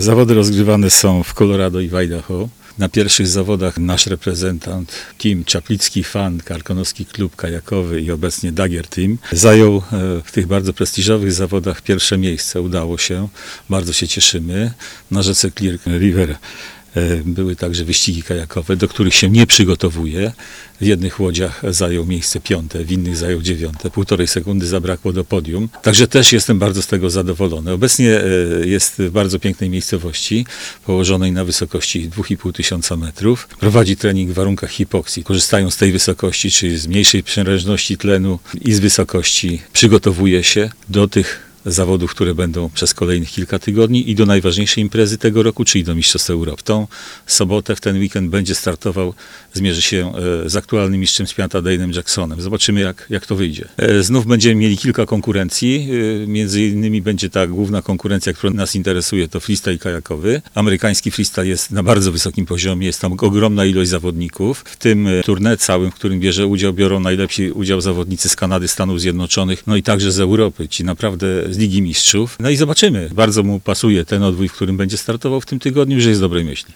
Zawody rozgrywane są w Colorado i w Idaho. Na pierwszych zawodach nasz reprezentant, Kim Czaplicki Fan, Karkonoski Klub Kajakowy i obecnie Dagger Team, zajął w tych bardzo prestiżowych zawodach pierwsze miejsce. Udało się, bardzo się cieszymy. Na rzece Clear River były także wyścigi kajakowe, do których się nie przygotowuje. W jednych łodziach zajął miejsce 5, w innych zajął 9. 1,5 sekundy zabrakło do podium. Także też jestem bardzo z tego zadowolony. Obecnie jest w bardzo pięknej miejscowości, położonej na wysokości 2500 metrów. Prowadzi trening w warunkach hipoksji. Korzystają z tej wysokości, czyli z mniejszej przężności tlenu i z wysokości. Przygotowuje się do tych zawodów, które będą przez kolejnych kilka tygodni i do najważniejszej imprezy tego roku, czyli do Mistrzostw Europy. W tą sobotę, w ten weekend będzie startował, zmierzy się z aktualnym mistrzem świata Dane'em Jacksonem. Zobaczymy, jak to wyjdzie. Znów będziemy mieli kilka konkurencji. Między innymi będzie ta główna konkurencja, która nas interesuje, to freestyle kajakowy. Amerykański freestyle jest na bardzo wysokim poziomie, jest tam ogromna ilość zawodników. W tym tournée całym, w którym biorą najlepsi udział zawodnicy z Kanady, Stanów Zjednoczonych, no i także z Europy, ci naprawdę z Ligi Mistrzów. No i zobaczymy. Bardzo mu pasuje ten odwój, w którym będzie startował w tym tygodniu, że jest dobrej myśli.